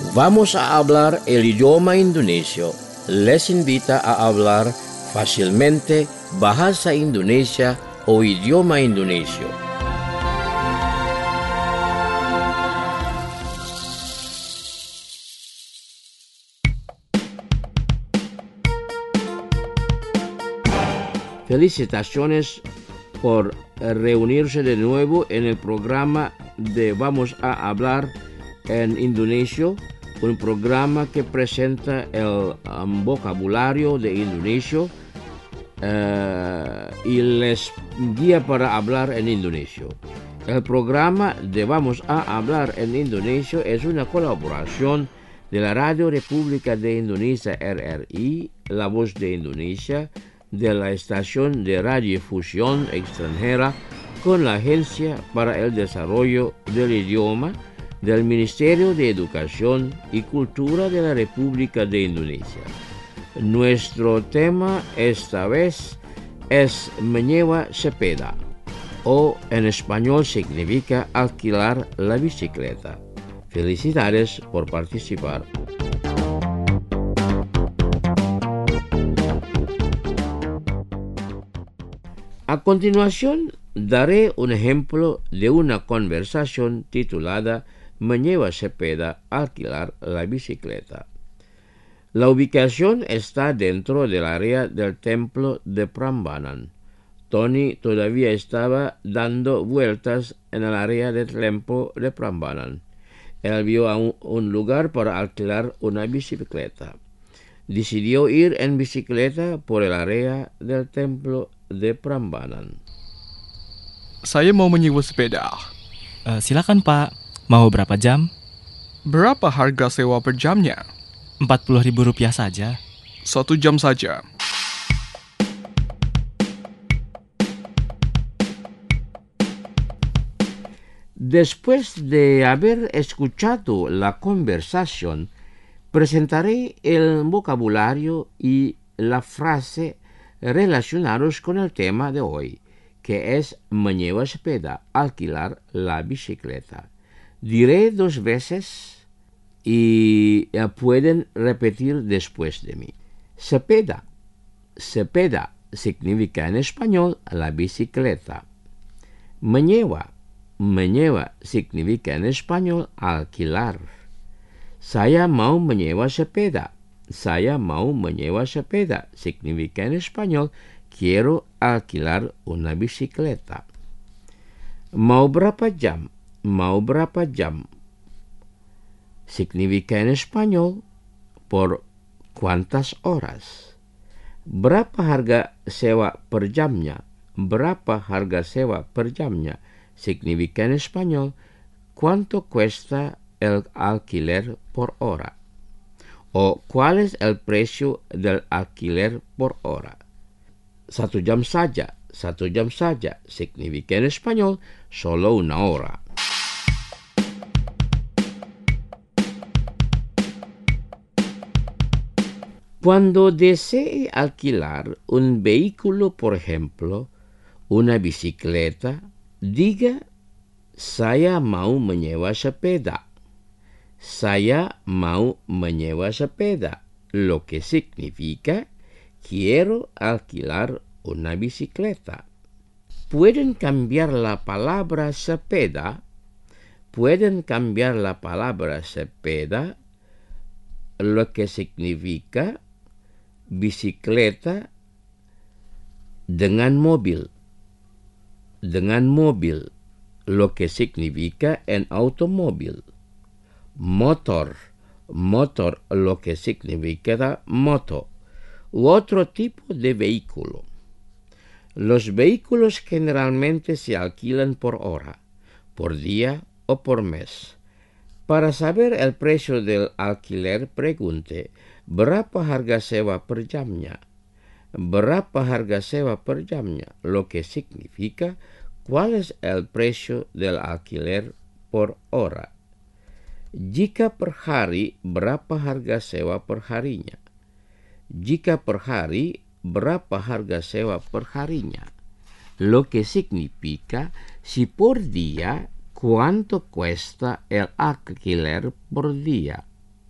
Vamos a hablar el idioma indonesio. Les invita a hablar fácilmente bahasa Indonesia o idioma indonesio. Felicitaciones por reunirse de nuevo en el programa de Vamos a hablar en Indonesio, un programa que presenta el vocabulario de indonesio y les guía para hablar en indonesio. El programa de Vamos a hablar en Indonesio es una colaboración de la Radio República de Indonesia RRI, La Voz de Indonesia, de la Estación de Radiodifusión Extranjera con la Agencia para el Desarrollo del Idioma del Ministerio de Educación y Cultura de la República de Indonesia. Nuestro tema esta vez es menyewa sepeda, o en español significa alquilar la bicicleta. Felicidades por participar. A continuación, daré un ejemplo de una conversación titulada Menyewa sepeda, alquilar la bicicleta. La ubicación está dentro del área del templo de Prambanan. Tony todavía estaba dando vueltas en el área del templo de Prambanan. Él vio un lugar para alquilar una bicicleta. Decidió ir en bicicleta por el área del templo de Prambanan. Saya mau menyewa sepeda. Silakan Pak, mau berapa jam? Berapa harga sewa per jamnya? Rp40.000 saja. 1 jam saja. Después de haber escuchado la conversación, presentaré el vocabulario y la frase relacionados con el tema de hoy, que es menyewa sepeda, alquilar la bicicleta. Diré 2 veces y pueden repetir después de mí. Sepeda. Sepeda significa en español la bicicleta. Menyewa. Menyewa significa en español alquilar. Saya mau menyewa sepeda. Saya mau menyewa sepeda significa en español quiero alquilar una bicicleta. Mau berapa jam? Mau berapa jam significa en español por cuántas horas. Berapa harga sewa per jamnya? Berapa harga sewa per jamnya significa en español cuánto cuesta el alquiler por hora. O ¿cuál es el precio del alquiler por hora? 1 jam saja. 1 jam saja significa en español solo 1 hora. Cuando desee alquilar un vehículo, por ejemplo, una bicicleta, diga, saya mau menyewa sepeda. Saya mau menyewa sepeda, lo que significa quiero alquilar una bicicleta. Pueden cambiar la palabra sepeda. Pueden cambiar la palabra sepeda, lo que significa bicicleta, dengan mobil. Dengan mobil, lo que significa en automóvil. Motor, motor, lo que significa moto, u otro tipo de vehículo. Los vehículos generalmente se alquilan por hora, por día o por mes. Para saber el precio del alquiler, pregunte, ¿berapa harga sewa per jamnya? Berapa harga sewa per jamnya, lo que significa cuál es el precio del alquiler por hora. Jika per hari, berapa harga sewa per harinya? Jika per hari, berapa harga sewa per harinya? Lo que significa si por día, cuánto cuesta el alquiler por día.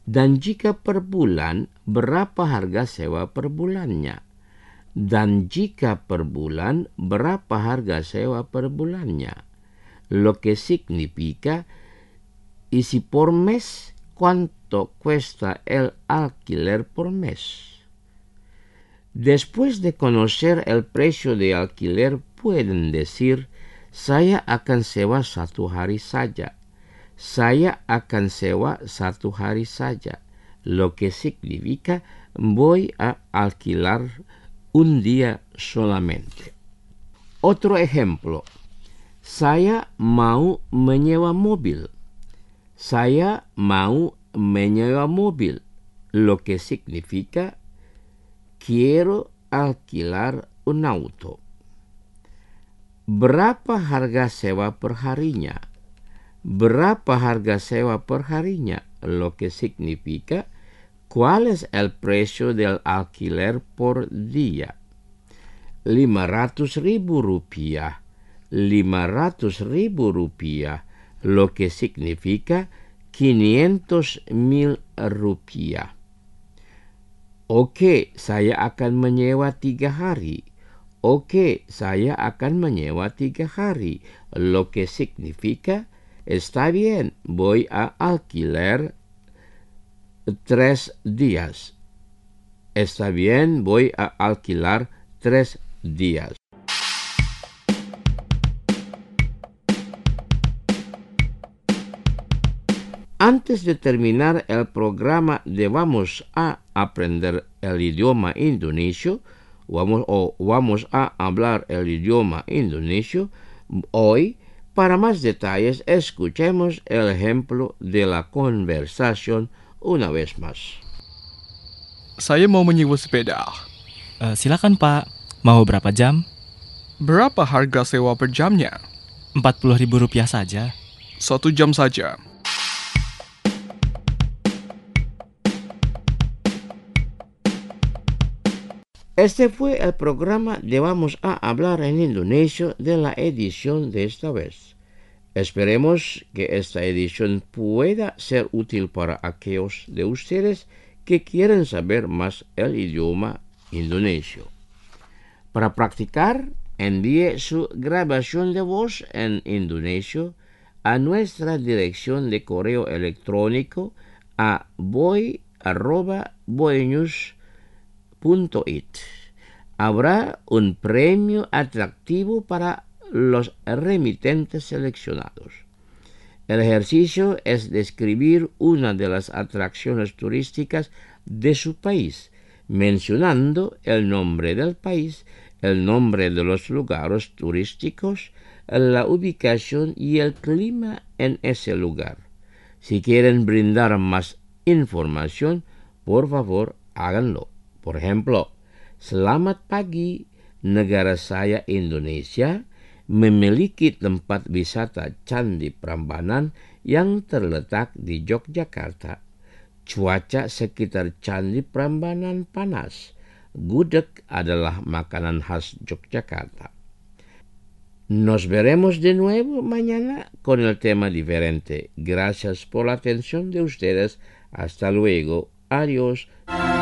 Dan jika per bulan, berapa harga sewa per bulannya? Dan jika per bulan, berapa harga sewa per bulannya? Lo que significa, y si por mes, ¿cuánto cuesta el alquiler por mes? Después de conocer el precio de alquiler, pueden decir, saya akan sewa 1 hari saja. Saya akan sewa 1 hari saja, lo que significa voy a alquilar un día solamente. Otro ejemplo, saya mau menyewa mobil. Saya mau menyewa mobil, lo que significa quiero alquilar un auto. Berapa harga sewa per harinya? Berapa harga sewa per harinya? Lo que significa, ¿cuál es el precio del alquiler por día? 500.000 rupiah. 500.000 rupiah, lo que significa 500.000 rupiah. Oke, saya akan menyewa 3 hari. Oke, saya akan menyewa 3 hari, lo que significa, está bien, voy a alquiler 3 días. Está bien, voy a alquilar 3 días. Antes de terminar el programa de Vamos a aprender el idioma indonesio, vamos a hablar el idioma indonesio, hoy, para más detalles, escuchemos el ejemplo de la conversación una vez más. Saya mau menyewa sepeda. Silakan Pak, mau berapa jam? Berapa harga sewa per jamnya? Rp40.000 saja. 1 jam saja. Este fue el programa de Vamos a hablar en indonesio de la edición de esta vez. Esperemos que esta edición pueda ser útil para aquellos de ustedes que quieren saber más el idioma indonesio. Para practicar, envíe su grabación de voz en indonesio a nuestra dirección de correo electrónico a boy@boynews.it. Habrá un premio atractivo para los remitentes seleccionados. El ejercicio es describir una de las atracciones turísticas de su país, mencionando el nombre del país, el nombre de los lugares turísticos, la ubicación y el clima en ese lugar. Si quieren brindar más información, por favor, háganlo. Por ejemplo, selamat pagi, negara saya Indonesia memiliki tempat wisata Candi Prambanan yang terletak di Yogyakarta. Cuaca sekitar Candi Prambanan panas. Gudeg adalah makanan khas Yogyakarta. Nos veremos de nuevo mañana con el tema diferente. Gracias por la atención de ustedes. Hasta luego. Adiós.